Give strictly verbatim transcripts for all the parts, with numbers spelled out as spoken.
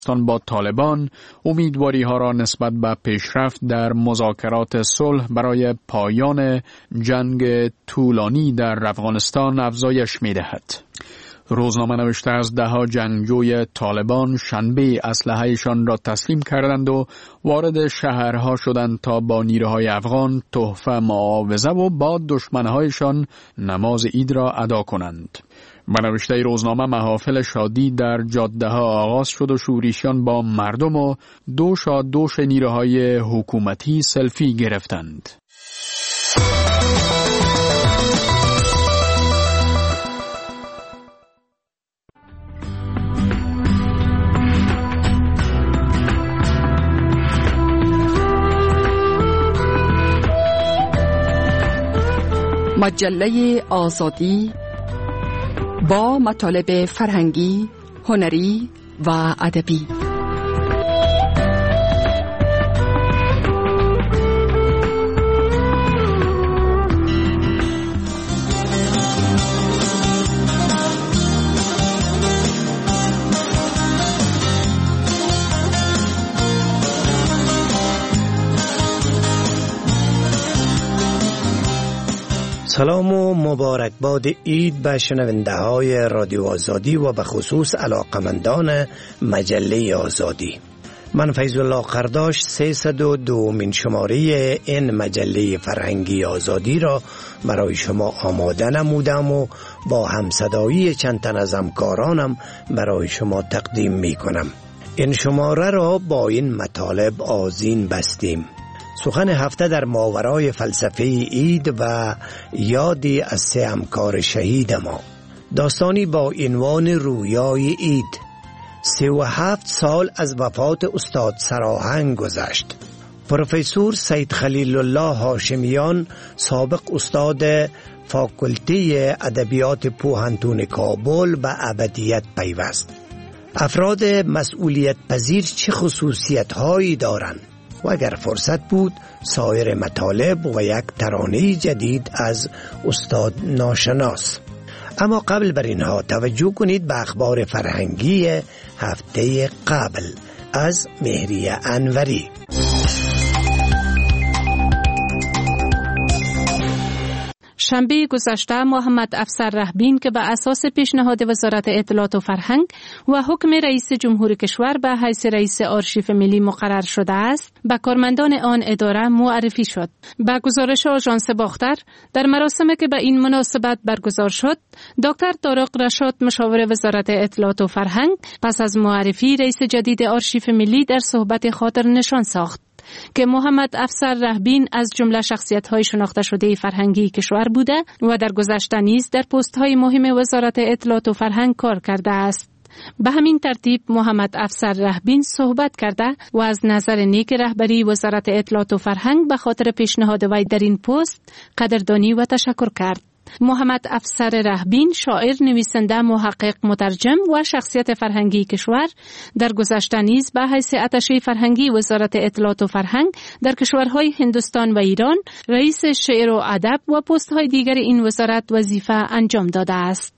با طالبان امیدواری ها را نسبت به پیشرفت در مذاکرات صلح برای پایان جنگ طولانی در افغانستان افزایش می دهد. روزنامه نوشته از ده ها جنگجوی طالبان شنبه اسلحه‌شان را تسلیم کردند و وارد شهرها شدند تا با نیروهای افغان تحفه معاوضه و با دشمنهایشان نماز عید را ادا کنند. به نوشته روزنامه محافل شادی در جاده ها آغاز شد و شورشیان با مردم و دوش دوش نیروهای حکومتی سلفی گرفتند. مجله آزادی با مطالب فرهنگی، هنری و ادبی. سلام و مبارکباد عید به شنونده های رادیو آزادی و به خصوص علاقمندان مجله آزادی. من فیض الله قرداش سیصد و دومین شماره این مجله فرهنگی آزادی را برای شما آماده نمودم و با همصدایی چند تن از همکارانم برای شما تقدیم می کنم. این شماره را با این مطالب آذین بستیم. سخن هفته در ماورای فلسفه عید و یادی از سه همکار شهید ما. داستانی با عنوان رویای عید. سی و هفت سال از وفات استاد سراهنگ گذشت. پروفسور سید خلیل الله هاشمیان، سابق استاد فاکولته ادبیات پوهنتون کابل، به ابدیت پیوست. افراد مسئولیت پذیر چه خصوصیت هایی دارند؟ و اگر فرصت بود سایر مطالب و یک ترانه جدید از استاد ناشناس. اما قبل بر اینها توجه کنید به اخبار فرهنگی هفته قبل از مهریه انوری. شنبه گذشته محمد افسر رهبین که به اساس پیشنهاد وزارت اطلاعات و فرهنگ و حکم رئیس جمهور کشور به حیث رئیس آرشیو ملی مقرر شده است، به کارمندان آن اداره معرفی شد. به گزارش آژانس باختر، در مراسمی که به این مناسبت برگزار شد، دکتر طارق رشاد مشاور وزارت اطلاعات و فرهنگ پس از معرفی رئیس جدید آرشیو ملی در صحبت خاطر نشان ساخت که محمد افسر رهبین از جمله شخصیت‌های شناخته شده فرهنگی کشور بوده و در گذشته نیز در پست‌های مهم وزارت اطلاعات و فرهنگ کار کرده است. به همین ترتیب محمد افسر رهبین صحبت کرده و از نظر نیک رهبری وزارت اطلاعات و فرهنگ به خاطر پیشنهاد وی در این پست قدردانی و تشکر کرد. محمد افسر رهبین شاعر، نویسنده، محقق، مترجم و شخصیت فرهنگی کشور، در گذشته نیز به حیث اتشه فرهنگی وزارت اطلاعات و فرهنگ در کشورهای هندوستان و ایران رئیس شعر و ادب و پست‌های دیگر این وزارت وظیفه انجام داده است.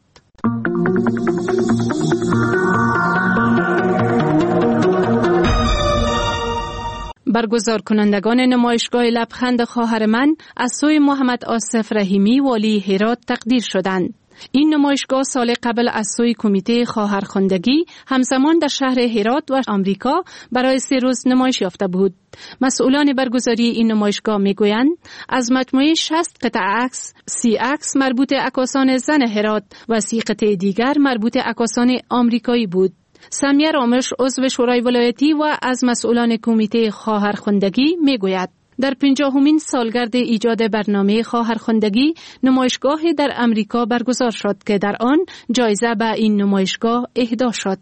برگزار کنندگان نمایشگاه لبخند خواهر من از سوی محمد آصف رحیمی والی هرات تقدیر شدند. این نمایشگاه سال قبل از سوی کمیته خواهرخواندگی همزمان در شهر هرات و آمریکا برای سه روز نمایش یافته بود. مسئولان برگزاری این نمایشگاه میگویند از مجموعه شصت قطعه عکس، سی عکس مربوط عکاسان زن هرات و سی قطعه دیگر مربوط عکاسان آمریکایی بود. سمیه رامش، عضو شورای ولایتی و از مسئولان کمیته خواهرخواندگی میگوید در پنجاهمین سالگرد ایجاد برنامه خواهرخواندگی نمایشگاهی در امریکا برگزار شد که در آن جایزه به این نمایشگاه اهدا شد.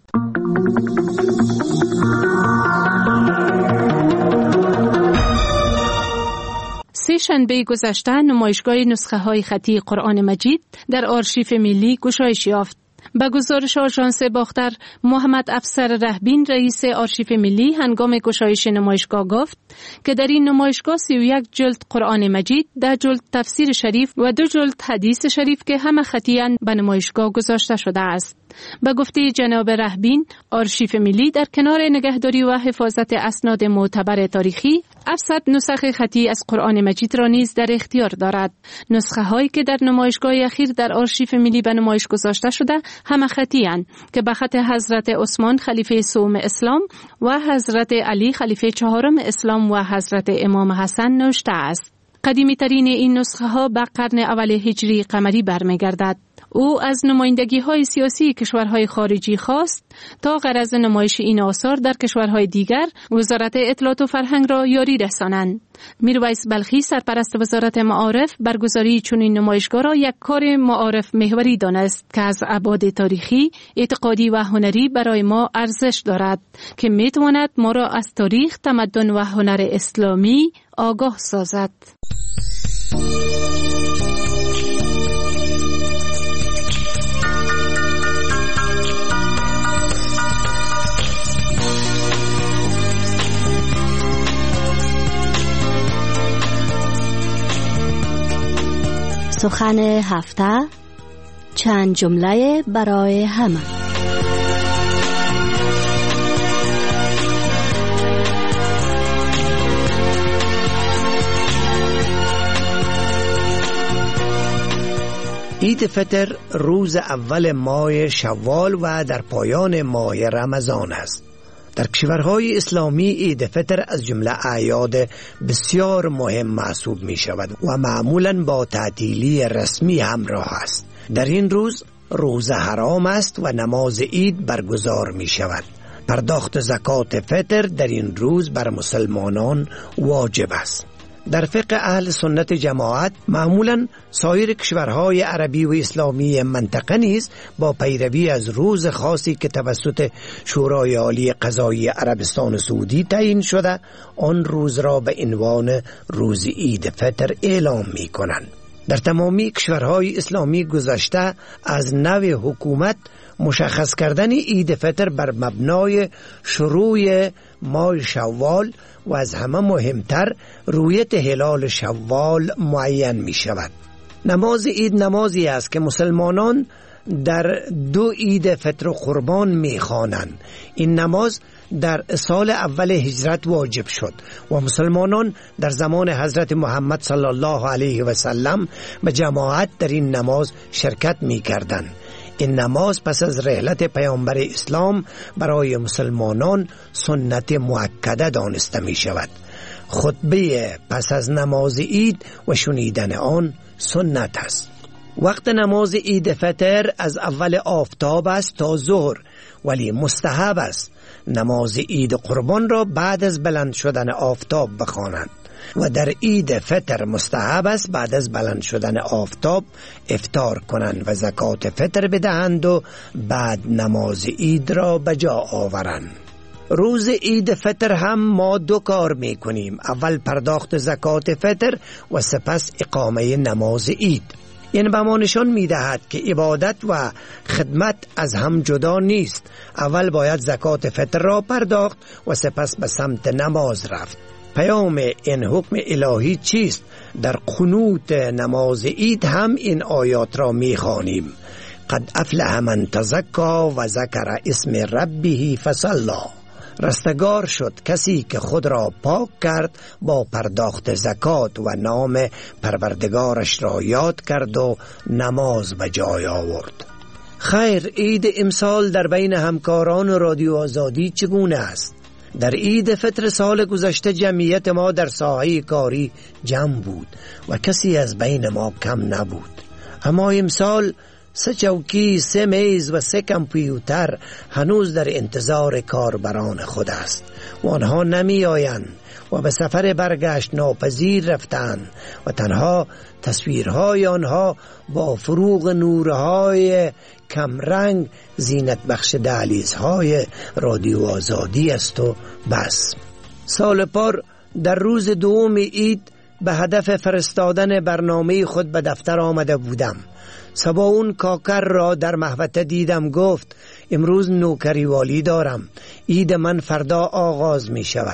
سه شنبه گذشته نمایشگاه نسخه های خطی قرآن مجید در آرشیو ملی گشایش یافت. به گزارش آژانس باختر، محمد افسر رهبین رئیس آرشیو ملی هنگام گشایش نمایشگاه گفت که در این نمایشگاه سی و یک جلد قرآن مجید، ده جلد تفسیر شریف و دو جلد حدیث شریف که همه خطیاً به نمایشگاه گذاشته شده است. به گفته جناب رهبین، آرشیف ملی در کنار نگهداری و حفاظت اسناد معتبر تاریخی، هفتصد نسخه خطی از قرآن مجید را نیز در اختیار دارد. نسخه هایی که در نمایشگاه اخیر در آرشیف ملی به نمایش گذاشته شده همه خطی اند که به خط حضرت عثمان خلیفه سوم اسلام و حضرت علی خلیفه چهارم اسلام و حضرت امام حسن نوشته است. قدیمی ترین این نسخه ها به قرن اول هجری قمری برمیگردد. او از نمایندگی های سیاسی کشورهای خارجی خواست تا غرض نمایش این آثار در کشورهای دیگر وزارت اطلاعات و فرهنگ را یاری رسانند. میرویس بلخی سرپرست وزارت معارف برگزاری چنین نمایشگاه را یک کار معارف محوری دانست که از ابعاد تاریخی، اعتقادی و هنری برای ما ارزش دارد که میتواند ما را از تاریخ، تمدن و هنر اسلامی آگاه سازد. سخن هفته، چند جمله برای همه. عید فطر روز اول ماه شوال و در پایان ماه رمضان است. در کشورهای اسلامی عید فطر از جمله اعیاد بسیار مهم محسوب می شود و معمولاً با تعطیلی رسمی همراه است. در این روز روزه حرام است و نماز عید برگزار می شود. پرداخت زکات فطر در این روز بر مسلمانان واجب است. در فقه اهل سنت جماعت معمولاً سایر کشورهای عربی و اسلامی منطقه نیز با پیروی از روز خاصی که توسط شورای عالی قضایی عربستان سعودی تعیین شده آن روز را به عنوان روز عید فطر اعلام می کنند. در تمامی کشورهای اسلامی گذشته از نوع حکومت مشخص کردن عید فطر بر مبنای شروع ماه شوال و از همه مهمتر رویت هلال شوال معین می شود. نماز عید نمازی است که مسلمانان در دو عید فطر و قربان می خوانند. این نماز در سال اول هجرت واجب شد و مسلمانان در زمان حضرت محمد صلی الله علیه و سلم به جماعت در این نماز شرکت می کردند. این نماز پس از رحلت پیامبر اسلام برای مسلمانان سنت مؤکده دانسته می شود. خطبه پس از نماز عید و شنیدن آن سنت است. وقت نماز عید فطر از اول آفتاب است تا ظهر، ولی مستحب است نماز عید قربان را بعد از بلند شدن آفتاب بخوانند و در عید فطر مستحب است بعد از بلند شدن آفتاب افطار کنند و زکات فطر بدهند و بعد نماز عید را به جا آورند. روز عید فطر هم ما دو کار می کنیم، اول پرداخت زکات فطر و سپس اقامه نماز عید. این به ما نشان می دهد که عبادت و خدمت از هم جدا نیست. اول باید زکات فطر را پرداخت و سپس به سمت نماز رفت. پیام این حکم الهی چیست؟ در قنوت نماز عید هم این آیات را می خوانیم. قد افلح من تزکا و ذکر اسم ربه فصلی. رستگار شد کسی که خود را پاک کرد با پرداخت زکات و نام پروردگارش را یاد کرد و نماز به جای آورد. خیر، عید امسال در بین همکاران رادیو آزادی چگونه است؟ در عید فطر سال گذشته جمعیت ما در ساحه کاری جمع بود و کسی از بین ما کم نبود، اما امسال سه چوکی، سه میز و سه کامپیوتر هنوز در انتظار کاربران خود است و آنها نمی آیند و به سفر برگشت ناپذیر رفتند و تنها تصویرهای آنها با فروغ نورهای کمرنگ زینت بخش دهلیزهای رادیو آزادی است و بس. سال پار در روز دوم عید به هدف فرستادن برنامه خود به دفتر آمده بودم. سباون کاکر را در محوطه دیدم، گفت امروز نوکری والی دارم، عید من فردا آغاز می شود.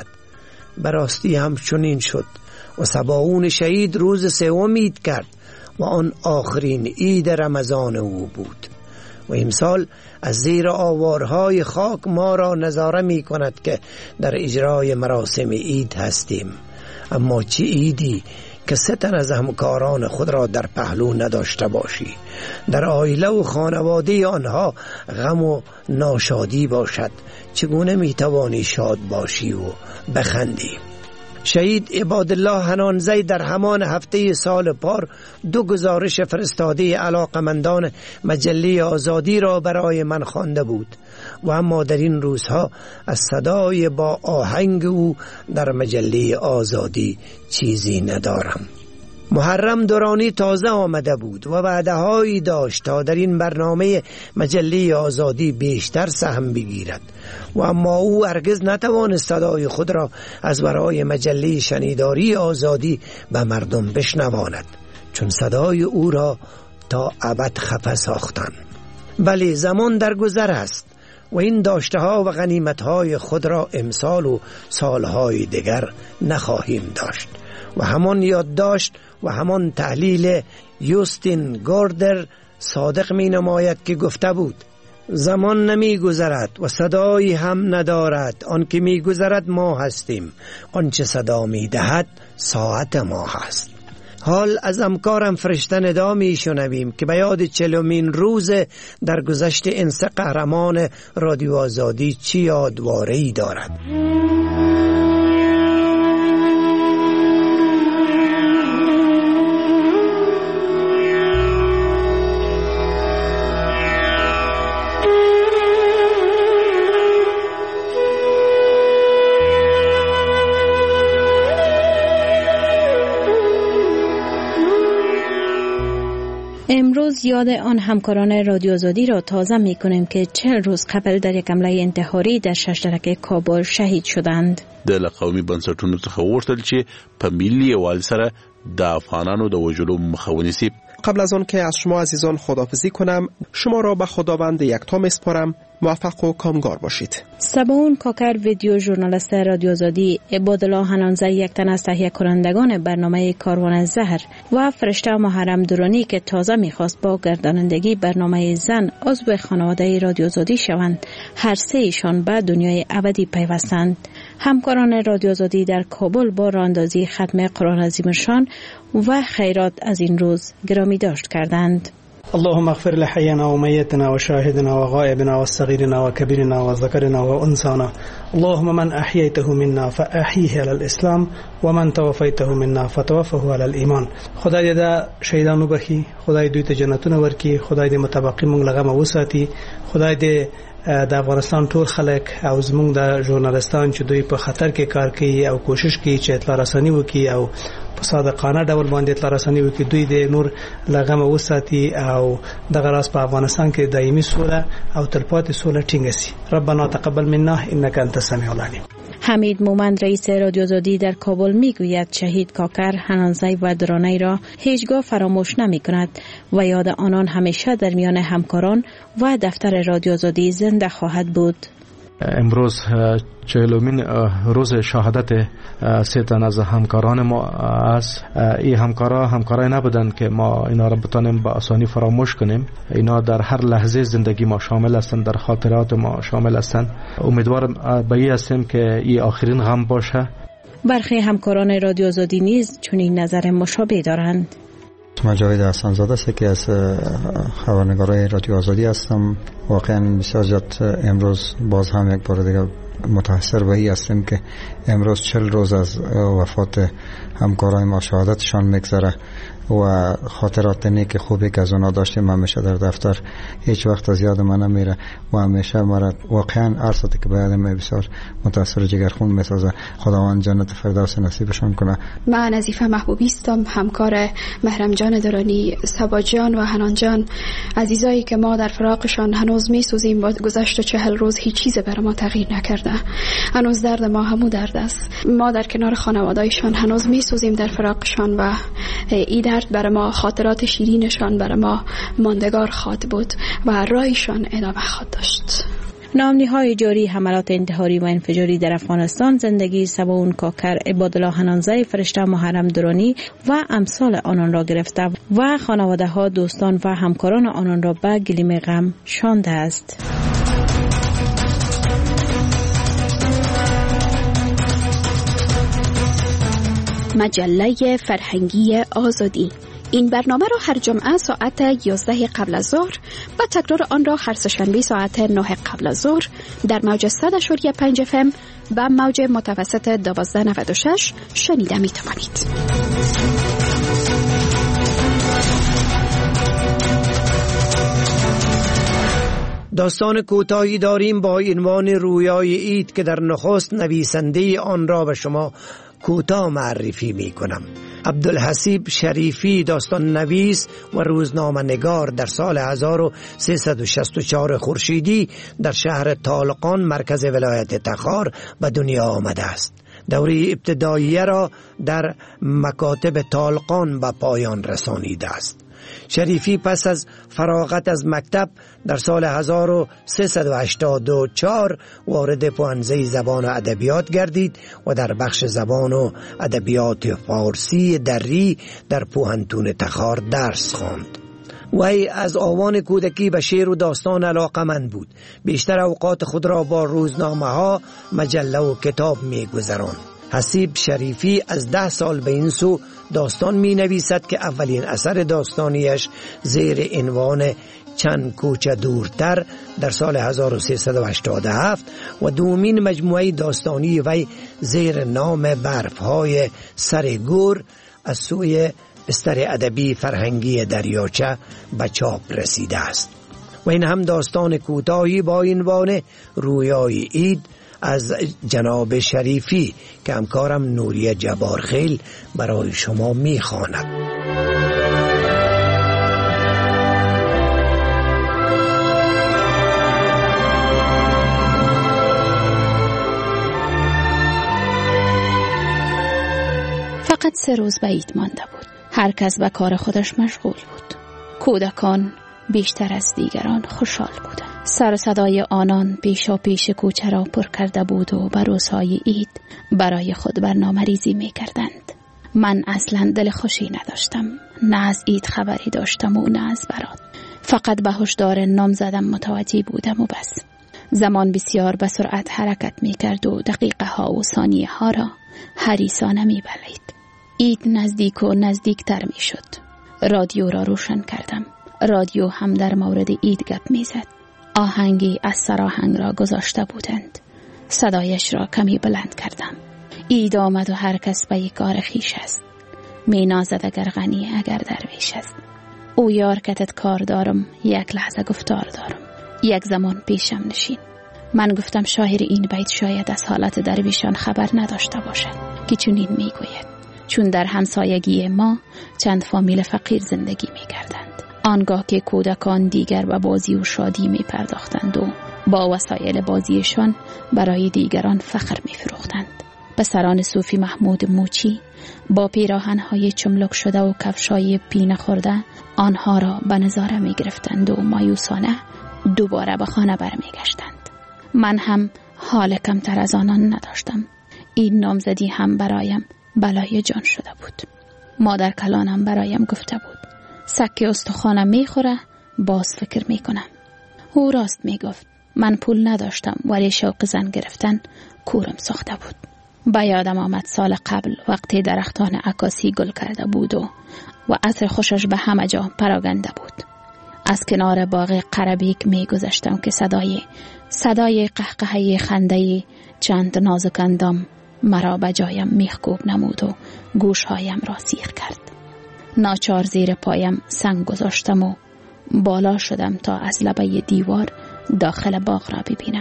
براستی هم چنین شد و سباون شهید روز سوم عید کرد و آن آخرین عید رمضان او بود. و امسال از زیر آوارهای خاک ما را نظاره می کند که در اجرای مراسم عید هستیم. اما چه عیدی که سه تن از همکاران خود را در پهلو نداشته باشی، در عائله و خانواده آنها غم و ناشادی باشد، چگونه می توانی شاد باشی و بخندی؟ شهید عبادالله حنانزی در همان هفته سال پار دو گزارش فرستاده علاقمندان مجله آزادی را برای من خوانده بود و اما در این روزها از صدای با آهنگ او در مجله آزادی چیزی ندارم. محرم دورانی تازه آمده بود و وعده‌هایی داشت تا در این برنامه مجله آزادی بیشتر سهم بگیرد و اما او هرگز نتوانست صدای خود را از ورای مجله شنیداری آزادی به مردم بشنواند، چون صدای او را تا ابد خفه ساختند. بله، زمان در گذر است و این داشته ها و غنیمت های خود را امسال و سالهای دیگر نخواهیم داشت. و همان یادداشت و همان تحلیل یوستین گوردر صادق می نماید که گفته بود: زمان نمی گذرد و صدایی هم ندارد، آن که می گذرد ما هستیم، آنچه صدا می دهد ساعت ما هست. حال از همکارم فرشته ندا می شنویم که به یاد چهلمین روز در گذشت انس قهرمان رادیو آزادی چی یادواره‌ای دارد. امروز یاد آن همکاران رادیو آزادی را تازه می کنیم که چهل روز قبل در یک حمله انتحاری در ششترک کابل شهید شدند. د قومي بنسټونو څخه وغوښتل چې په ملي یووالي سره د افغانانو د وژلو مخه ونیسي. قبل از آن که از شما عزیزان خداحافظی کنم، شما را به خداوند یکتا میسپارم. موفق و کامگار باشید. سباون کاکر، ویدیو ژورنالیست رادیو آزادی، عبادالله حنانزی، یک تن از تهیه کنندگان برنامه کاروان زهر، و فرشته محرم دورانی که تازه میخواست با گردانندگی برنامه زن عضو خانواده رادیو آزادی شوند، هر سه ایشان به دنیای ابدی پیوستند. همکاران رادیو آزادی در کابل با راهاندازی ختم قرآن عظیم شان و خیرات از این روز گرامی داشت کردند. اللهم اغفر لحينا وميتنا وشاهدنا وغائبنا وصغيرنا وكبيرنا وذكرنا وأنثانا. اللهم من أحييته منا فأحيه على الإسلام ومن توفيته منا فتوفه على الإيمان. خدای دې شهیدانو بخي، خدای دوی ته جنتونه ورکړي، خدای دې متبقي مونږ لغه وساتي، خدای دې د افغانستان ټول خلک او زمونږ د ژورنالستان چې دوی په خطر کې کار کوي او کوشش کوي چې اطلاع رساني وکړي او په صادقانه ډول باندې اطلاع رساني وکړي، دوی د نور لغمه وساتي او دغه راز په افغانستان کې دایمي سوله او تلپاتې سوله ټینګه سي. ربنا تقبل منا انك انت السميع العليم. حمید مومند، رئیس رادیو آزادی در کابل، میگوید شهید کاکر، حنانزی و درانی را هیچگاه فراموش نمی کند و یاد آنان همیشه در میان همکاران و دفتر رادیو آزادی زنده خواهد بود. امروز چهلمین روز شهادت سه تن از همکاران ما است. این همکارا همکارای نبودن که ما اینا را بتانیم با آسانی فراموش کنیم. اینا در هر لحظه زندگی ما شامل هستند، در خاطرات ما شامل هستند. امیدوارم به این هستیم که این آخرین غم باشه. برخی همکاران رادیو آزادی نیز چنین نظر مشابه دارند. من جاوید احسان زاده است که از خبرنگارای رادیو آزادی هستم. واقعا بسیار زیاد امروز باز هم یک بار دیگر متاثر به این هستیم که امروز چهل روز از وفات همکارای ما شهادتشان میگذره و خاطرات نیک خوبی که از اونا داشتیم همیشه در دفتر هیچ وقت از یاد من نمیره و همیشه مرا واقعا عرصاتی که باید من بسیار متاثر جگرخون میسازه. خداوند جنت فردوس نصیبشان کنه. من نظیفه محبوبی هستم، همکار محرم جان درانی، سبا جان و حنان جان، عزیزایی که ما در فراقشان هنوز میسوزیم. با گذشت چهل روز هیچ چیز بر ما تغییر نکرده، هنوز درد ما همو درد است. ما در کنار خانواده‌ایشان هنوز میسوزیم در فراقشان و این درد برای ما، خاطرات شیرینشان برای ما ماندگار خواهد بود و راهشان ادامه خواهد داشت. نامنی‌های جاری حملات انتحاری و انفجاری در افغانستان زندگی سباون کاکر، عبادالله حنانزی، فرشته محرم درانی و امثال آنان را گرفته و خانواده ها، دوستان و همکاران آنان را به گلیم غم شانده است. مجله فرهنگی آزادی. این برنامه را هر جمعه ساعت یازده قبل از ظهر و تکرار آن را هر سه‌شنبه ساعت نه قبل از ظهر در موج صد و پنج اف ام و موج متوسط دوازده نود و شش شنیده می توانید. داستان کوتاهی داریم با عنوان رویای عید که در نخست نویسنده آن را به شما کوتاه معرفی می کنم. عبدالحسیب شریفی داستان نویس و روزنامه نگار در سال هزار و سیصد و شصت و چهار خورشیدی در شهر طالقان مرکز ولایت تخار به دنیا آمده است. دوره ابتداییه را در مکاتب طالقان به پایان رسانیده است. شریفی پس از فراغت از مکتب در سال هزار و سیصد و هشتاد و چهار وارد پوهنځی زبان و ادبیات گردید و در بخش زبان و ادبیات فارسی دری در پوهنتون تخار درس خواند. وی از آوان کودکی به شعر و داستان علاقه‌مند بود. بیشتر اوقات خود را با روزنامه ها، مجله و کتاب می گذراند. حسیب شریفی از ده سال به این سو داستان می نویسد که اولین اثر داستانیش زیر عنوان چند کوچه دورتر در سال هزار و سیصد و هشتاد و هفت و دومین مجموعه داستانی وی زیر نام برفهای سر گور از سوی بستر ادبی فرهنگی دریاچه به چاپ رسیده است. و این هم داستان کوتاهی با عنوان رویای عید از جناب شریفی که همکارم نوریه جبارخیل برای شما میخواند. فقط سه روز به عید مانده بود. هر کس به کار خودش مشغول بود. کودکان بیشتر از دیگران خوشحال بودند. سر و صدای آنان پیشا پیش کوچه را پر کرده بود و به روزهای عید برای خود برنامه ریزی می کردند. من اصلا دل خوشی نداشتم. نه از عید خبری داشتم و نه از برات. فقط به هشدار نام زدم متوجه بودم و بس. زمان بسیار به سرعت حرکت می کرد و دقیقه ها و ثانیه ها را حریصانه می بلید. عید نزدیک و نزدیکتر می شد. رادیو را روشن کردم. رادیو هم در مورد عید گپ می زد. آهنگی از سراهنگ را گذاشته بودند. صدایش را کمی بلند کردم. عید آمد و هر کس به یک کار خویش است. می نازد اگر غنی اگر درویش است. او یار کتت کار دارم، یک لحظه گفتار دارم، یک زمان پیشم نشین. من گفتم شاعر این بیت شاید از حالت درویشان خبر نداشته باشد که چنین می گوید: چون در همسایگی ما چند فامیل فقیر زندگی می کردند. آنگاه که کودکان دیگر به بازی و شادی می پرداختند و با وسایل بازیشان برای دیگران فخر می فروختند. پسران صوفی محمود موچی با پیراهن‌های چملک شده و کفشای پینه خورده آنها را به نظاره می گرفتند و مایوسانه دوباره به خانه برمی گشتند. من هم حال کمتر از آنان نداشتم. این نامزدی هم برایم بلای جان شده بود. مادر کلانم برایم گفته بود: سکه استخوانم میخوره، باز فکر میکنم. او راست میگفت. من پول نداشتم ولی شوق زن گرفتن کورم ساخته بود. به یادم آمد سال قبل وقتی درختان عکاسی گل کرده بود و و عطر خوشش به همه جا پراگنده بود. از کنار باغ قربیک میگذشتم که صدای صدای قهقهه خنده چند نازک اندام مرا به جایم میخکوب نمود و گوشهایم را سیخ کرد. ناچار زیر پایم سنگ گذاشتم و بالا شدم تا از لبه دیوار داخل باغ را ببینم.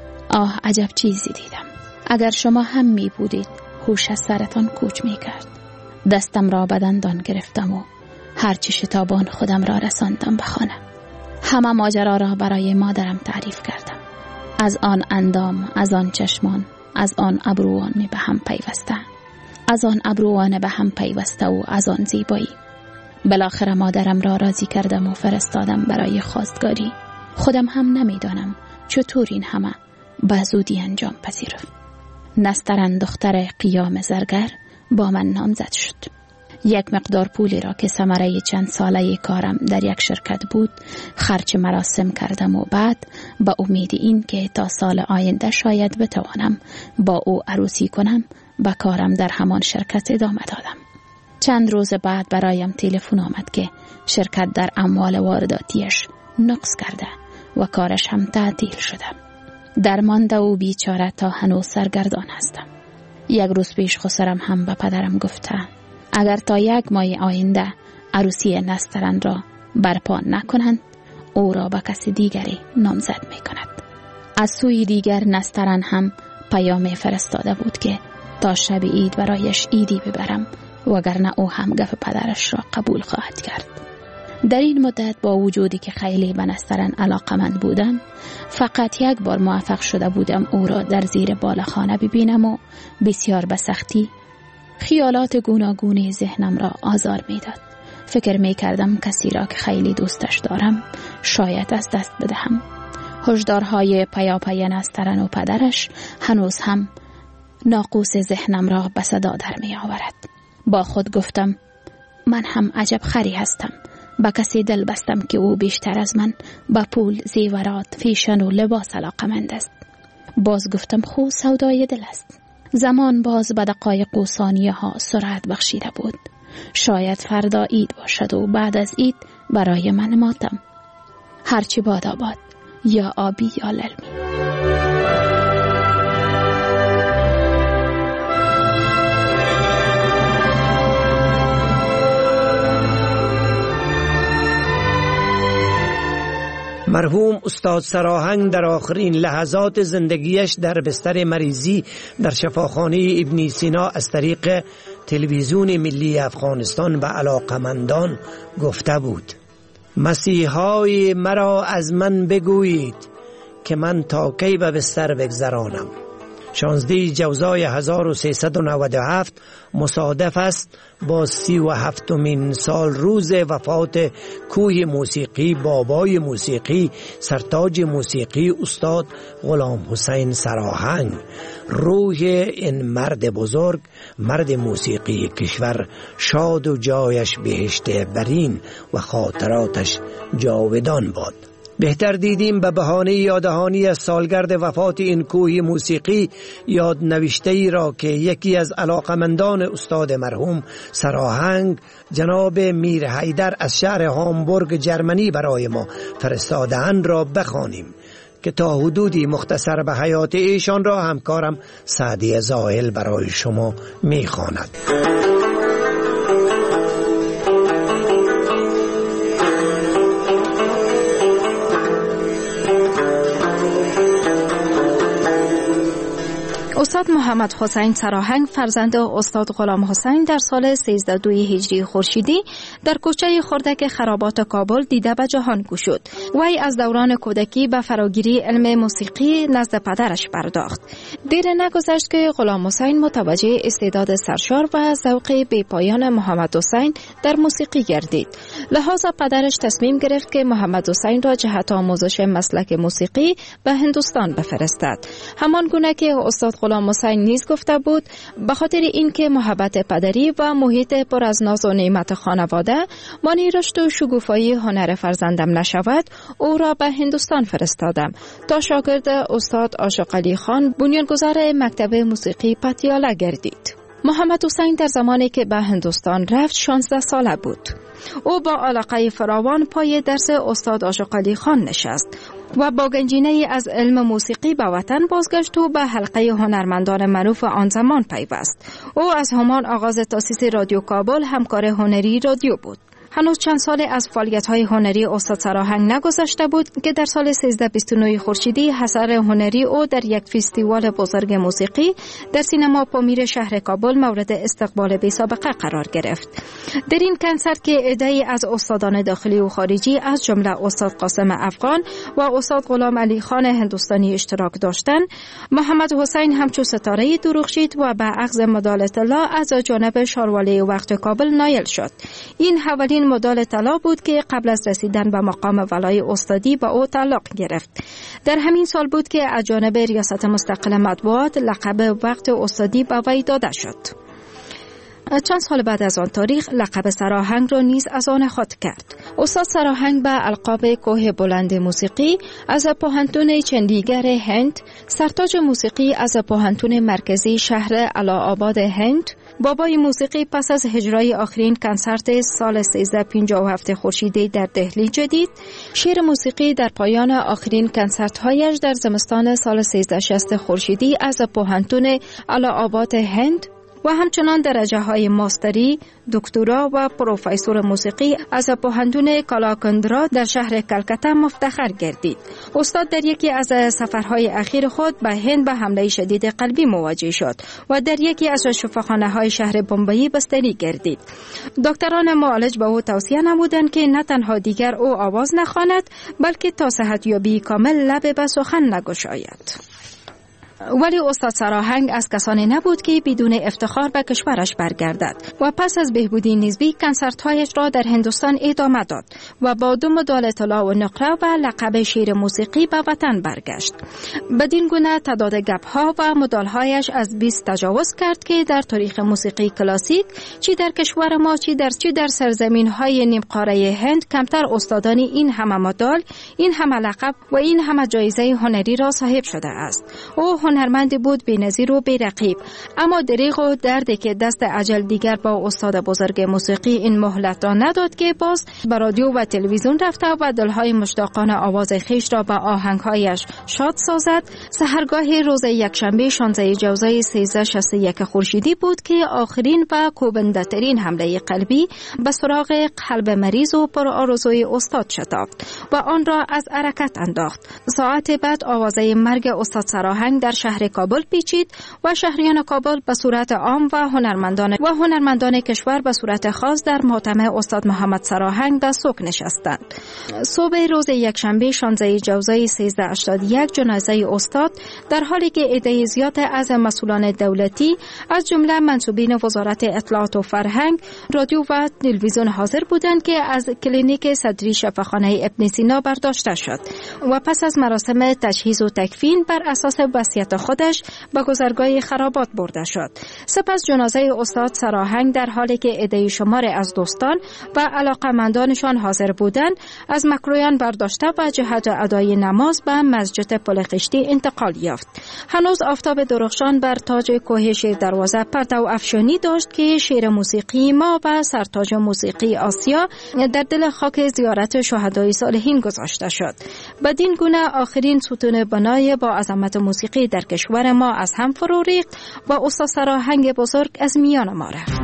آه عجب چیزی دیدم. اگر شما هم می بودید هوش از سرتان کوچ می کرد. دستم را به دندان گرفتم و هرچی شتابان خودم را رساندم به خانه. همه ماجرا را برای مادرم تعریف کردم. از آن اندام، از آن چشمان، از آن ابروان به هم پیوسته، از آن ابروان به هم پیوسته و از آن زیبایی. بالاخره مادرم را راضی کردم و فرستادم برای خواستگاری. خودم هم نمیدانم چطور این همه به زودی انجام پذیرفت؟ نسترن دختر قیام زرگر با من نامزد شد. یک مقدار پولی را که ثمره چند ساله کارم در یک شرکت بود خرج مراسم کردم و بعد با امید این که تا سال آینده شاید بتوانم با او عروسی کنم با کارم در همان شرکت ادامه دادم. چند روز بعد برایم تلفن آمد که شرکت در اموال وارداتیش نقص کرده و کارش هم تعطیل شده. درمانده و بیچاره تا هنوز سرگردان هستم. یک روز پیش خسرم هم به پدرم گفته اگر تا یک ماه آینده عروسی نسترن را برپا نکنند او را به کسی دیگری نامزد می کند. از سوی دیگر نسترن هم پیام فرستاده بود که تا شب عید برایش عیدی ببرم وگرنه او هم گف پدرش را قبول خواهد کرد. در این مدت با وجودی که خیلی به نسترن علاقمند بودم فقط یک بار موفق شده بودم او را در زیر بالخانه ببینم و بسیار به سختی خیالات گوناگون ذهنم را آزار میداد. فکر می کردم کسی را که خیلی دوستش دارم شاید از دست بدهم. هشدارهای پیاپی نسترن و پدرش هنوز هم ناقوس ذهنم را به صدا در می آورد. با خود گفتم من هم عجب خری هستم. با کسی دل بستم که او بیشتر از من با پول، زیورات، فیشن و لباس علاقمند است. باز گفتم خو سودای دل است. زمان باز به دقایق و ثانیه ها سرعت بخشیده بود. شاید فردا عید باشد و بعد از عید برای من ماتم. هرچی باد آباد، یا آبی یا للمی. مرحوم استاد سراهنگ در آخرین لحظات زندگیش در بستر مریضی در شفاخانه ابن سینا از طریق تلویزیون ملی افغانستان به علاقمندان گفته بود: مسیحای مرا از من بگویید که من تا کی به بستر بگذرانم. شانزده جوزای هزار و سیصد و نود و هفت مصادف است با سی و هفتمین سال روز وفات کوه موسیقی، بابای موسیقی، سرتاج موسیقی استاد غلام حسین سراهنگ. روح این مرد بزرگ، مرد موسیقی کشور، شاد و جایش بهشت برین و خاطراتش جاودان باد. بهتر دیدیم به بهانه یاددهانی از سالگرد وفات این کوه موسیقی یاد نوشته‌ای را که یکی از علاقمندان استاد مرحوم سراهنگ جناب میر حیدر از شهر هامبورگ جرمنی برای ما فرستاده‌اند را بخوانیم که تا حدودی مختصر به حیات ایشان را همکارم سعدی زاهل برای شما می‌خواند. استاد محمد حسین سراهنگ فرزند استاد غلام حسین در سال سیزده دوی هجری خورشیدی در کوچه خردک خرابات کابل دیده به جهان گشود. وی از دوران کودکی به فراگیری علم موسیقی نزد پدرش پرداخت. دیر نگذشت که غلام حسین متوجه استعداد سرشار و ذوق بی‌پایان محمد حسین در موسیقی گردید. لحاظا پدرش تصمیم گرفت که محمد حسین را جهت آموزش مسلک موسیقی به هندوستان بفرستد. همان گونه که استاد غلام حسین نیز گفته بود به خاطر اینکه محبت پدری و محیط پر از ناز و نعمت خانواده مانع رشد و شکوفایی هنر فرزندم نشود، او را به هندوستان فرستادم تا شاگرد استاد عاشق علی خان بنیانگذار مکتب موسیقی پتیالا گردید. محمد حسین در زمانی که به هندوستان رفت شانزده ساله بود. او با علاقه فراوان پای درس استاد عاشق علی خان نشست و با گنجینه از علم موسیقی به وطن بازگشت و به حلقه هنرمندان معروف آن زمان پیوست. او از همان آغاز تأسیس رادیو کابل همکار هنری رادیو بود. هنوز چند سال از فعالیت‌های هنری استاد سراهنگ نگذشته بود که در سال سیزده بیست و نه خورشیدی حضور هنری او در یک فستیوال بزرگ موسیقی در سینما پامیر شهر کابل مورد استقبال بی سابقه قرار گرفت. در این کنسرت که عده‌ای از استادان داخلی و خارجی از جمله استاد قاسم افغان و استاد غلام علی خان هندوستانی اشتراک داشتند، محمد حسین همچون ستاره درخشید و به اخذ مدال طلا از جانب شاروالی وقت کابل نایل شد. این حوالین اولین مدال طلا بود که قبل از رسیدن به مقام ولای استادی با او تعلق گرفت. در همین سال بود که از جانب ریاست مستقل مطبوعات لقب وقت استادی به وی داده شد. چند سال بعد از آن تاریخ لقب سراهنگ را نیز از آن خود کرد. استاد سراهنگ به القاب کوه بلند موسیقی از پوهنتون چندیگر هند، سرتاج موسیقی از پوهنتون مرکزی شهر اله‌آباد هند، بابای موسیقی پس از اجرای آخرین کنسرت سال سیزده پنجاه و هفت خورشیدی در دهلی جدید، شعر موسیقی در پایان آخرین کنسرت هایش در زمستان سال سیزده شصت خورشیدی از پوهنتون اله‌آباد هند و همچنان درجه های ماستری، دکترا و پروفسور موسیقی از پوهنتون کالاکندرا در شهر کلکته مفتخر گردید. استاد در یکی از سفرهای اخیر خود به هند به حمله شدید قلبی مواجه شد و در یکی از شفاخانه های شهر بمبئی بستری گردید. دکتران معالج به او توصیه نمودند که نه تنها دیگر او آواز نخواند، بلکه تا صحتیابی کامل لب به سخن نگشاید. ولی استاد سراهنگ از کسانی نبود که بدون افتخار به کشورش برگردد و پس از بهبودی نسبی کنسرت‌هایش را در هندوستان ادامه داد و با دو مدال طلا و نقره و لقب شیر موسیقی به وطن برگشت. بدین گونه تعداد گپ‌ها و مدال‌هایش از بیست تجاوز کرد که در تاریخ موسیقی کلاسیک چی در کشور ما چی در چی در سرزمین‌های نیمقاره هند کمتر استادانی این همه مدال، این همه لقب و این همه جایزه هنری را صاحب شده است. او هنرمندی بود بی‌نظیر و بی‌رقیب، اما دریغ و دردی که دست اجل دیگر با استاد بزرگ موسیقی این مهلت را نداد که باز به رادیو و تلویزیون رفته و دلهای مشتاقان آواز خویش را به آهنگهایش شاد سازد. سحرگاه روز یکشنبه شانزده جوزای سیزده شصت و یک خورشیدی بود که آخرین و کوبنده ترین حمله قلبی به سراغ قلب مریض و پرآرزوی استاد شتافت و آن را از حرکت انداخت. ساعت بعد آوازه مرگ استاد سراهنگ در شهر کابل پیچید و شهریان کابل به صورت عام و هنرمندان و هنرمندان کشور به صورت خاص در ماتم استاد محمد سراهنگ به سوگ نشستند. صبح روز یکشنبه شانزده جوزای سیزده هشتاد و یک جنازه استاد در حالی که عده زیاد از مسئولان دولتی از جمله منصوبین وزارت اطلاعات و فرهنگ، رادیو و تلویزیون حاضر بودند که از کلینیک صدری شفاخانه ابن سینا برداشته شد و پس از مراسم تجهیز و تکفین بر اساس وصیت خودش به گذرگاه خرابات برده شد. سپس جنازه استاد سراهنگ در حالی که عده شمار از دوستان و علاقمندانشان حاضر بودند از مکرویان برداشته و جهت ادای نماز به مسجد پل خشتی انتقال یافت. هنوز آفتاب درخشان بر تاج کوه شیر دروازه پرتو افشانی داشت که شیر موسیقی ما و سرتاج موسیقی آسیا در دل خاک زیارت شهدای صالحین گذاشته شد. بدین گونه آخرین ستون بنای با عظمت موسیقی در کشور ما از هم فرو ریخت و استاد سراهنگ بزرگ از میان ما رفت.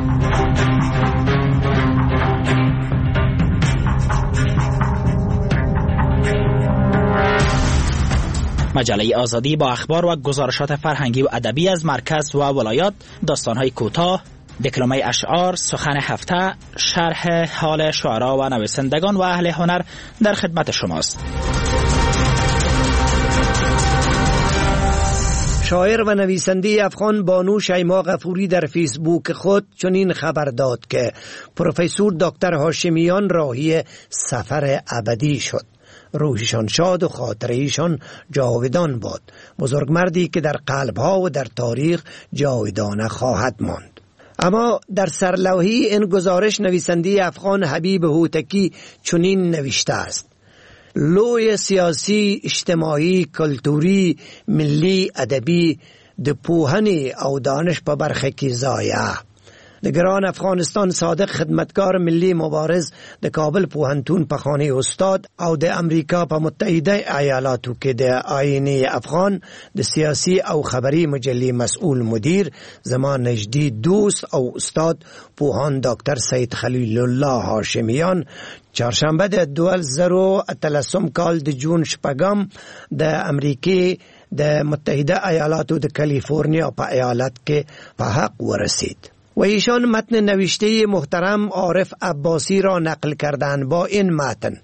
مجله آزادی با اخبار و گزارشات فرهنگی و ادبی از مرکز و ولایات، داستان‌های کوتاه، دکلمه اشعار، سخن هفته، شرح حال شعرا و نویسندگان و اهل هنر در خدمت شماست. شاعر و نویسنده افغان بانو شیما غفوری در فیسبوک خود چنین خبر داد که پروفسور دکتر هاشمیان راهی سفر ابدی شد. روحشان شاد و خاطره ایشان جاودان باد. بزرگمردی که در قلبها و در تاریخ جاودانه خواهد ماند. اما در سرلوحی این گزارش نویسنده افغان حبیب هوتکی چنین نوشته است: لوی سیاسی، اجتماعی، کلتوری، ملی، ادبی د پوهنی او دانش په برخه کې ضایع. د ګران افغانستان صادق خدمتگار ملی مبارز د کابل پوهنتون په خانه استاد او د امریکا په متحده ایالاتو کې د آینه افغان د سیاسی او خبری مجلی مسئول مدیر زمان نجدی دوست او استاد پوهان دکتر سید خلیل الله هاشمیان چهارشنبه د دوه زره اتلسم کال د جون شپږم د امریکای د متحده ایالاتو د کالیفرنیا په ایالت کې په حق ورسید. و ایشان متن نوشته محترم عارف عباسی را نقل کردند با این متن: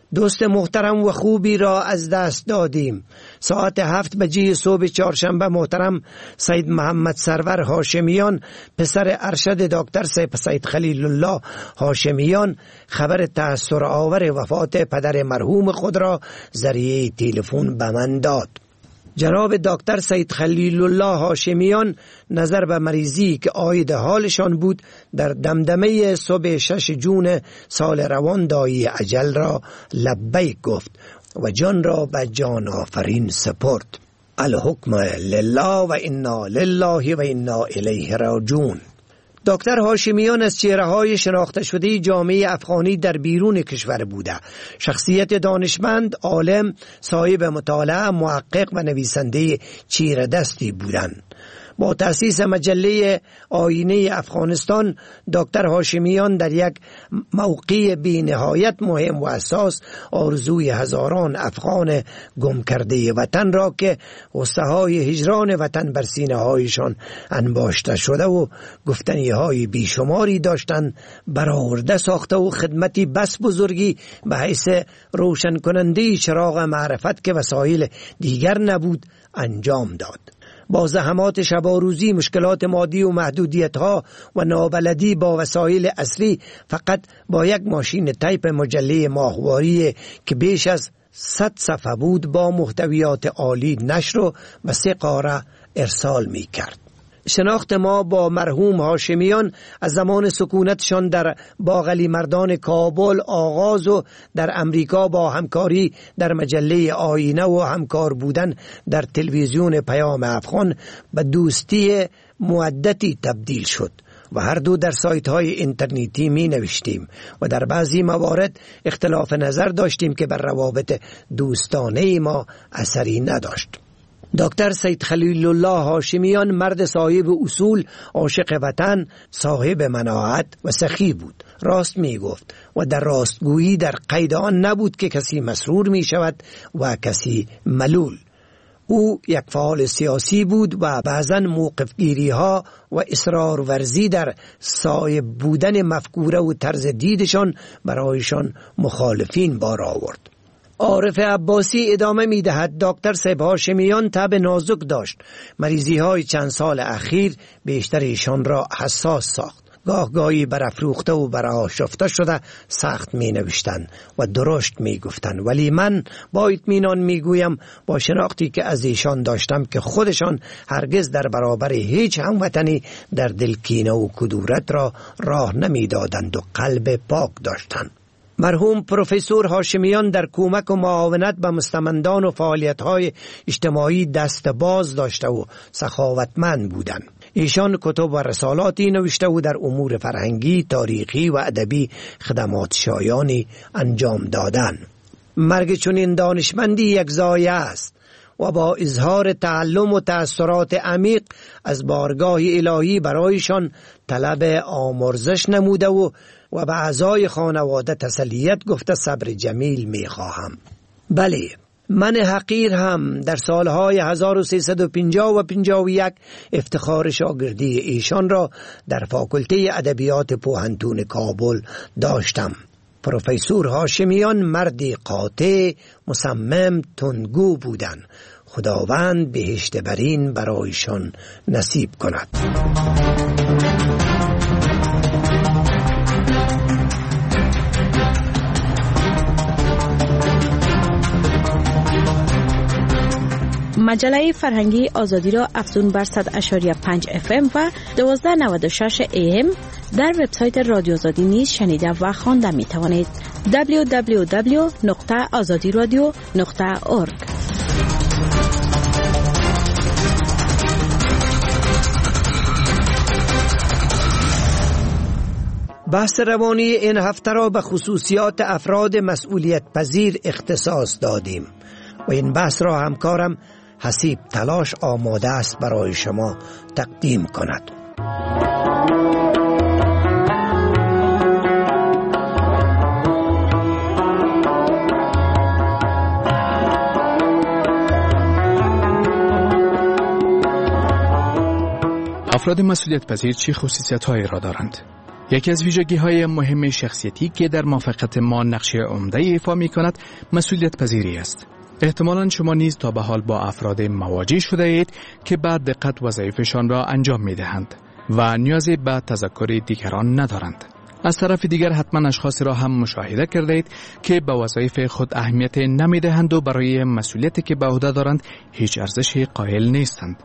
دوست محترم و خوبی را از دست دادیم. ساعت هفت بجه صبح چهارشنبه محترم سید محمد سرور هاشمیان پسر ارشد دکتر سید خلیل الله هاشمیان خبر تأثیر آور وفات پدر مرحوم خود را ذریعه تلفن به من داد. جناب دکتر سید خلیل الله هاشمیان نظر به مریضی که عاید حالشان بود در دمدمه صبح شش جون سال روان دایی اجل را لبیک گفت و جان را به جان آفرین سپرد. الحکم لله و انا لله و انا الیه راجعون. دکتر هاشمیان از چهره‌های شناخته شده جامعه افغانی در بیرون کشور بوده. شخصیت دانشمند، عالم، صاحب مطالعه، محقق و نویسنده چیره دستی بودند. با تأسیس مجله آینه افغانستان دکتر هاشمیان در یک موقع بی نهایت مهم و اساس آرزوی هزاران افغان گم کرده وطن را که غصه های هجران وطن بر سینه هایشان انباشته شده و گفتنی های بیشماری داشتند برآورده ساخته و خدمتی بس بزرگی به حیث روشن کننده چراغ معرفت که وسایل دیگر نبود انجام داد. با زحمات شب و روزی، مشکلات مادی و محدودیت ها و نابلدی با وسایل اصلی، فقط با یک ماشین تایپ مجله ماهواری که بیش از صد صفحه بود با محتویات عالی نشر و به سه قاره ارسال می کرد. شناخت ما با مرحوم هاشمیان از زمان سکونتشان در باغلی مردان کابل آغاز و در امریکا با همکاری در مجله آینه و همکار بودن در تلویزیون پیام افغان به دوستی مودتی تبدیل شد و هر دو در سایت های اینترنتی می نوشتیم و در بعضی موارد اختلاف نظر داشتیم که بر روابط دوستانه ما اثری نداشت. دکتر سید خلیل الله هاشمیان مرد صاحب اصول، عاشق وطن، صاحب مناعت و سخی بود. راست می گفت و در راستگویی در قید آن نبود که کسی مسرور می شود و کسی ملول. او یک فعال سیاسی بود و بعضاً موقفگیری ها و اصرار ورزی در صایب بودن مفکوره و طرز دیدشان برایشان مخالفین بار آورد. عارف عباسی ادامه می دهد دکتر سید هاشمیان طب نازک داشت. مریضی های چند سال اخیر بیشتر ایشان را حساس ساخت. گاه گاهی برافروخته و برآشفته شده سخت می نوشتند و درشت می گفتند، ولی من با اطمینان می گویم با شناختی که از ایشان داشتم که خودشان هرگز در برابر هیچ هموطنی در دل کینه و کدورت را راه نمی دادند و قلب پاک داشتند. مرحوم پروفسور هاشمیان در کمک و معاونت به مستمندان و فعالیت‌های اجتماعی دست باز داشته و سخاوتمند بودند. ایشان کتب و رسالاتی نوشته و در امور فرهنگی، تاریخی و ادبی خدمات شایانی انجام دادند. مرگ چنین دانشمندی یک ضایعه است و با اظهار تعلم و تأثیرات عمیق از بارگاه الهی برایشان طلب آمرزش نموده و و به اعضای خانواده تسلیت گفته صبر جمیل می خواهم. بله، من حقیر هم در سالهای هزار و سیصد و پنجاه و پنجاه و یک افتخار شاگردی ایشان را در فاکولته ادبیات پوهنتون کابل داشتم. پروفسور هاشمیان مردی قاطع، مصمم، تندگو بودند. خداوند بهشت برین برایشان نصیب کند. مجله فرهنگی آزادی را افزون بر صد و پنج و پنج اف ام و دوازده نود و شش ای ام در وبسایت رادیو آزادی نیز شنیده و خوانده می توانید. دبلیو دبلیو دبلیو نقطه آزادی رادیو نقطه اورگ. بحث روانی این هفته را به خصوصیات افراد مسئولیت پذیر اختصاص دادیم و این بحث را همکارم حسیب تلاش آماده است برای شما تقدیم کند. افراد مسئولیت پذیر چه خصوصیت‌هایی را دارند؟ یکی از ویژگی‌های مهم شخصیتی که در موفقیت ما نقش عمده ایفا می‌کند مسئولیت پذیری است. احتمالاً شما نیز تا به حال با افراد مواجه شده اید که با دقت وظایفشان را انجام می‌دهند و نیازی به تذکر دیگران ندارند. از طرف دیگر حتما اشخاصی را هم مشاهده کرده اید که به وظایف خود اهمیت نمی‌دهند و برای مسئولیتی که به عهده دارند هیچ ارزشی قائل نیستند.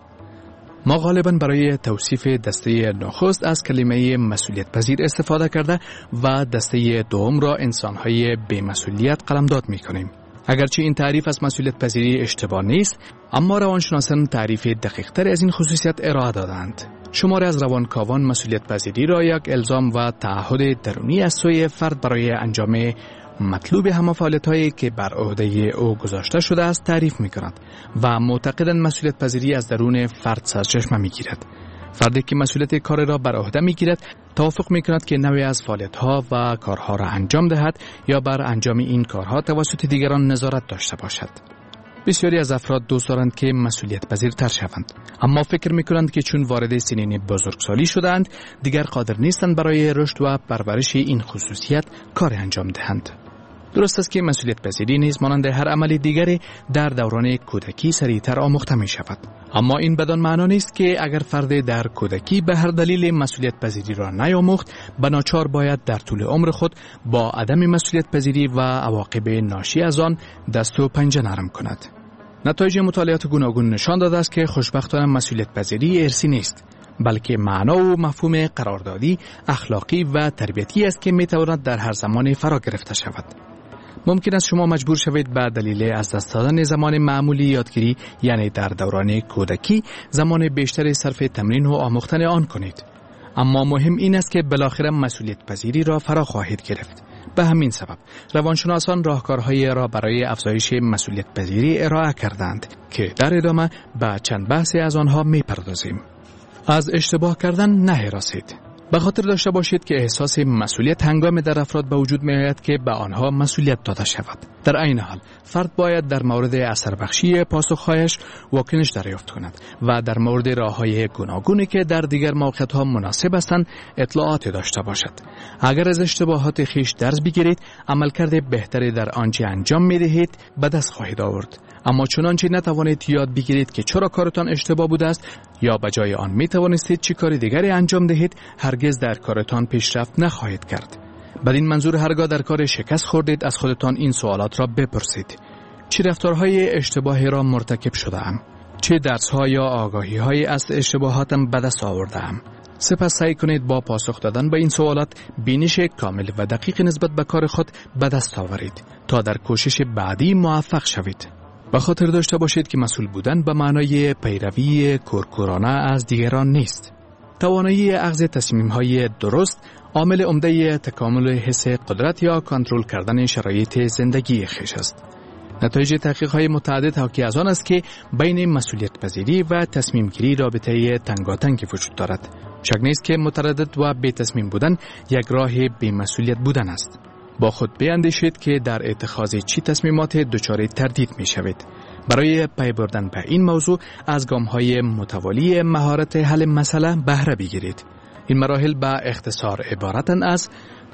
ما غالباً برای توصیف دسته نخست از کلمه مسئولیت پذیر استفاده کرده و دسته دوم را انسان‌های بی‌مسئولیت قلمداد می‌کنیم. اگرچه این تعریف از مسئولیت پذیری اشتباه نیست، اما روانشناسان تعریف دقیق‌تر از این خصوصیت ارائه دادند. شماری از روانکاوان مسئولیت پذیری را یک الزام و تعهد درونی از سوی فرد برای انجام مطلوب همه فعالیت‌هایی که بر عهده او گذاشته شده است تعریف می‌کنند و معتقدند مسئولیت پذیری از درون فرد سرچشمه می‌گیرد. فردی که مسئولیت کار را بر عهده می‌گیرد توافق می‌کند که نوعی از فعالیت‌ها و کارها را انجام دهد یا بر انجام این کارها توسط دیگران نظارت داشته باشد. بسیاری از افراد دوست دارند که مسئولیت پذیرتر شوند، اما فکر می‌کنند که چون وارد سنین بزرگسالی شدند دیگر قادر نیستند برای رشد و پرورش این خصوصیت کار انجام دهند. درست است که مسئولیت پذیری نیز مانند هر عمل دیگری در دوران کودکی سریعتر آموخته می شود. اما این بدان معنا نیست که اگر فرد در کودکی به هر دلیل مسئولیت پذیری را نیاموخت، به ناچار باید در طول عمر خود با عدم مسئولیت پذیری و عواقب ناشی از آن دست و پنجه نرم کند. نتایج مطالعات گوناگون نشان داده است که خوشبختانه مسئولیت پذیری ارثی نیست، بلکه معنا و مفهوم قراردادی، اخلاقی و تربیتی است که می تواند در هر زمان فرا گرفته شود. ممکن است شما مجبور شوید به دلیل از دست دادن زمان معمولی یادگیری، یعنی در دوران کودکی، زمان بیشتری صرف تمرین و آموختن آن کنید. اما مهم این است که بالاخره مسئولیت پذیری را فرا خواهید گرفت. به همین سبب روانشناسان راهکارهایی را برای افزایش مسئولیت پذیری ارائه کردند که در ادامه به چند بحثی از آنها می‌پردازیم. از اشتباه کردن نهراسید. به خاطر داشته باشید که احساس مسئولیت هنگام در افراد به وجود می آید که به آنها مسئولیت داده شود. در عین حال فرد باید در مورد اثر بخشی پاسخهایش واکنش دریافت کند و در مورد راههای گوناگونی که در دیگر موقعیت‌ها مناسب هستند اطلاعات داشته باشد. اگر از اشتباهات خیش درس بگیرید، عملکرد بهتری در آنچه انجام می دهید به دست خواهید آورد. اما چنانچه نتوانید یاد بگیرید که چرا کارتان اشتباه بوده است یا به جای آن می توانستید چه کار دیگری انجام دهید، هرگز در کارتان پیشرفت نخواهید کرد. بدین منظور هرگاه در کار شکست خوردید از خودتان این سوالات را بپرسید: چه رفتارهای اشتباهی را مرتکب شده‌ام؟ چه درس‌ها یا آگاهی‌هایی از اشتباهاتم به دست آورده‌ام؟ سپس سعی کنید با پاسخ دادن به این سوالات بینش کامل و دقیق نسبت به کار خود به دست آورید تا در کوشش بعدی موفق شوید. به خاطر داشته باشید که مسئول بودن به معنای پیروی کورکورانه از دیگران نیست. توانایی اخذ تصمیم‌های درست عامل عمده تکامل حس قدرت یا کنترل کردن شرایط زندگی خویش است. نتایج تحقیق‌های متعدد حاکی از آن است که بین مسئولیت پذیری و تصمیم گیری رابطه تنگاتنگ وجود دارد. شک نیست که متردد و بی تصمیم بودن یک راه بی مسئولیت بودن است. با خود بیاندیشید که در اتخاذ چی تصمیمات دچار تردید می شوید. برای پی بردن به این موضوع از گام‌های متوالی مهارت حل مسئله بهره بگیرید. این مراحل به اختصار عبارتند از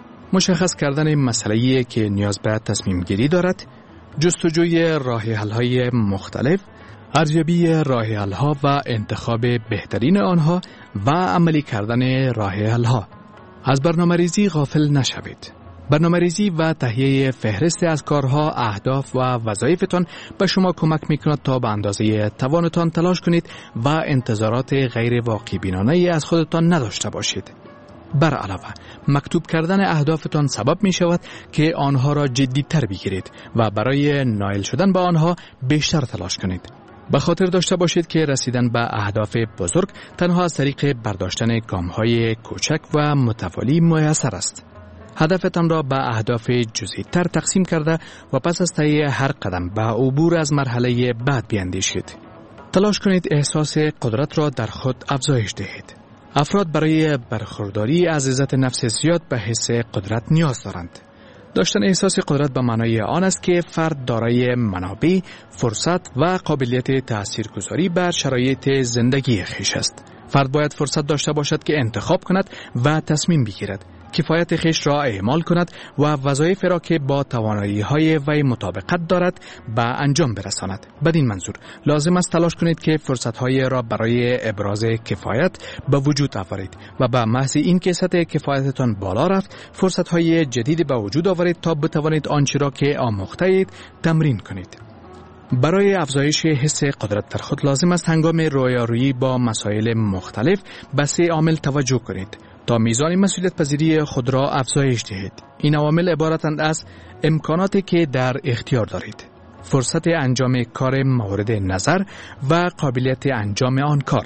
مشخص کردن مسئله‌ای که نیاز به تصمیم گیری دارد، جستجوی راه حل‌های مختلف، ارزیابی راه حل‌ها و انتخاب بهترین آنها و عملی کردن راه حل‌ها. از برنامه‌ریزی غافل نشوید. برنامه‌ریزی و تهیه فهرست از کارها، اهداف و وظایفتان به شما کمک می‌کند تا به اندازه توانتان تلاش کنید و انتظارات غیر واقع بینانه از خودتان نداشته باشید. بر علاوه مکتوب کردن اهدافتان سبب می شود که آنها را جدی‌تر بگیرید و برای نائل شدن به آنها بیشتر تلاش کنید. به خاطر داشته باشید که رسیدن به اهداف بزرگ تنها از طریق برداشتن گام‌های کوچک و متوالی میسر است. هدفتان را به اهداف جزئی‌تر تقسیم کرده و پس از طی هر قدم به عبور از مرحله بعد بیاندیشید. تلاش کنید احساس قدرت را در خود افزایش دهید. افراد برای برخورداری از عزت نفس زیاد به حس قدرت نیاز دارند. داشتن احساس قدرت به معنای آن است که فرد دارای منابع، فرصت و قابلیت تاثیرگذاری بر شرایط زندگی خویش است. فرد باید فرصت داشته باشد که انتخاب کند و تصمیم بگیرد. کفایت خیش را اعمال کند و وظایف را که با توانایی های وی مطابقت دارد به انجام برساند. بدین منظور لازم است تلاش کنید که فرصت های را برای ابراز کفایت به وجود آورید و به محض این که سطح کفایتتان بالا رفت فرصت های جدیدی به وجود آورید تا بتوانید آنچه را که آموخته اید تمرین کنید. برای افزایش حس قدرت در خود لازم است هنگام رویارویی با مسائل مختلف به سه عامل توجه کنید تا میزان مسئولیت پذیری خود را افزایش دهید. این عوامل عبارتند از امکاناتی که در اختیار دارید، فرصت انجام کار مورد نظر و قابلیت انجام آن کار.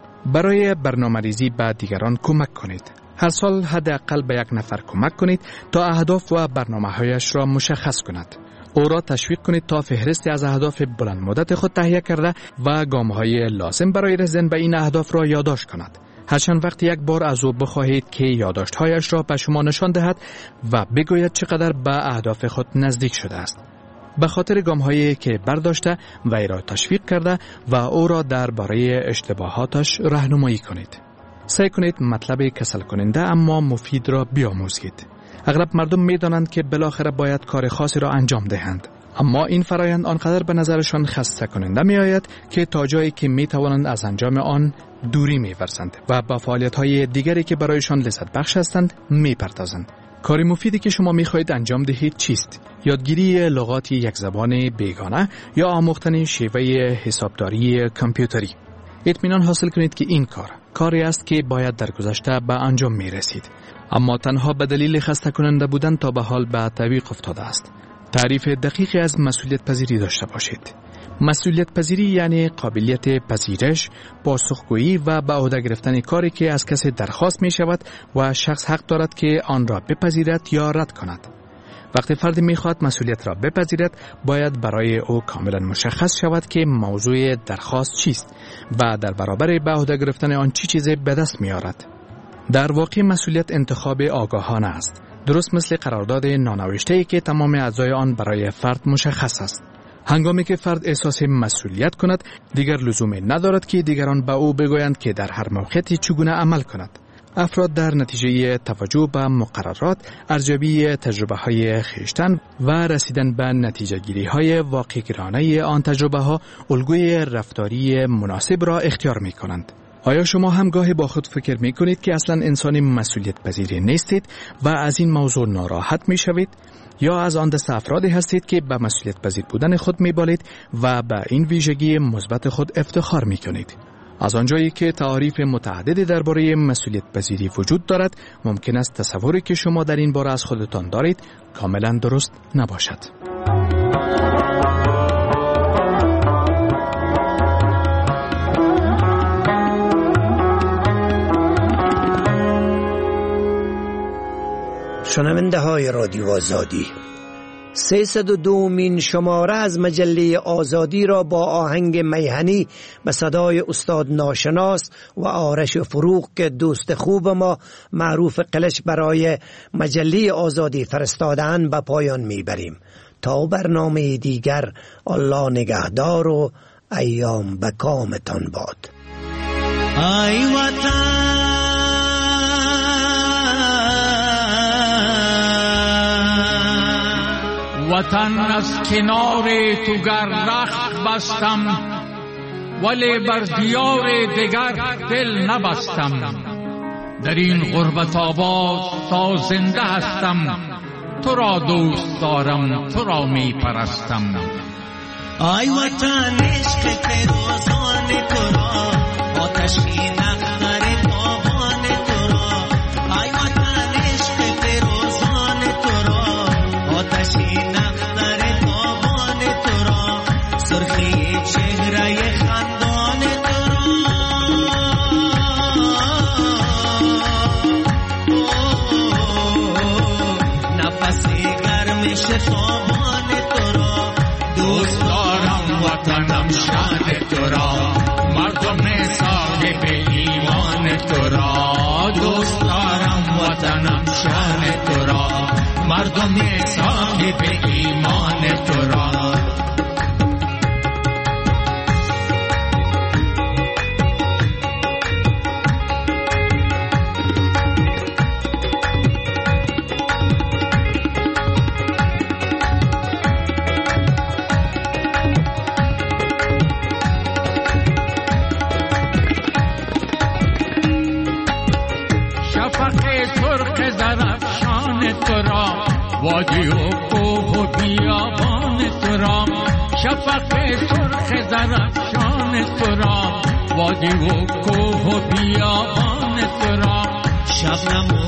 برای برنامه‌ریزی به دیگران کمک کنید. هر سال حداقل به یک نفر کمک کنید تا اهداف و برنامه‌هایش را مشخص کند. او را تشویق کنید تا فهرستی از اهداف بلند مدت خود تهیه کرده و گام‌های لازم برای رسیدن به این اهداف را یادداشت کند. هرچند وقتی یک بار از او بخواهید که یادداشت‌هایش را به شما نشان دهد و بگوید چقدر به اهداف خود نزدیک شده است. به خاطر گام‌هایی که برداشته وی را تشویق کرده و او را درباره اشتباهاتش راهنمایی کنید. سعی کنید مطلب کسل کننده اما مفید را بیاموزید. اغلب مردم می‌دانند که بالاخره باید کار خاصی را انجام دهند، اما این فرایند آنقدر به نظرشان خسته کننده می‌آید که تا جایی که می‌توانند از انجام آن دوری می‌ورزند و با فعالیت‌های دیگری که برایشان لذت بخش هستند می‌پردازند. کار مفیدی که شما می‌خواهید انجام دهید چیست؟ یادگیری لغاتی یک زبان بیگانه یا آموختن شیوه حسابداری کامپیوتری. اطمینان حاصل کنید که این کار کاری است که باید در گذشته به انجام می‌رسید، اما تنها به دلیل خسته کننده بودن تا به حال به تعویق افتاده است. تعریف دقیقی از مسئولیت پذیری داشته باشید. مسئولیت پذیری یعنی قابلیت پذیرش، پاسخگویی و به عهده گرفتن کاری که از کسی درخواست می شود و شخص حق دارد که آن را بپذیرد یا رد کند. وقتی فردی می خواهد مسئولیت را بپذیرد، باید برای او کاملا مشخص شود که موضوع درخواست چیست و در برابر به عهده گرفتن آن چی چیزی به دست می آورد. در واقع مسئولیت انتخاب آگاهانه است، درست مثل قرارداد نانوشته‌ای که تمام اجزای آن برای فرد مشخص است. هنگامی که فرد احساس مسئولیت کند، دیگر لزومی ندارد که دیگران به او بگویند که در هر موقعیتی چگونه عمل کند. افراد در نتیجه توجه به مقررات، ارزیابی تجربه‌های خویشتن و رسیدن به نتیجه‌گیری‌های واقع‌گرایانه آن تجربه‌ها، الگوی رفتاری مناسب را اختیار می‌کنند. آیا شما هم گاهی با خود فکر می کنید که اصلا انسان مسئولیت پذیری نیستید و از این موضوع ناراحت می شوید؟ یا از آن دست افرادی هستید که به مسئولیت پذیر بودن خود می بالید و به این ویژگی مثبت خود افتخار می کنید؟ از آنجایی که تعاریف متعددی درباره مسئولیت پذیری وجود دارد، ممکن است تصوری که شما در این باره از خودتان دارید کاملا درست نباشد. شنونده های رادیو آزادی، سیصد و دومین شماره از مجله آزادی را با آهنگ میهنی به صدای استاد ناشناس و آرش فروغ که دوست خوب ما معروف قلش برای مجله آزادی فرستادن به پایان میبریم. تا برنامه دیگر، الله نگهدار و ایام به کامتان باد. ای وطن وطن از کنار تو گر رخت بستم، ولی بر دیار دگر دل نبستم. در این غربت آباد تا زنده هستم، تو را دوست دارم، تو را می پرستم. ای وطن عشق فیروزان تو را، آتشی نقدر تابان تو را. ای وطن عشق فیروزان تو را، آتشی نقدر تابان تو را. سرخی چهره خندان تو را، نفس گرم شتابان تو را. دوست دارم وطنم شان تو را، مردم صاحب ایمان تو را. دوست دارم وطنم شان تو را، مردم صاحب ایمان تو را. تو را وادی و کوه و بیابان تو را شفق سرخ زرافشان تو را وادی و کوه و بیابان تو را شبنم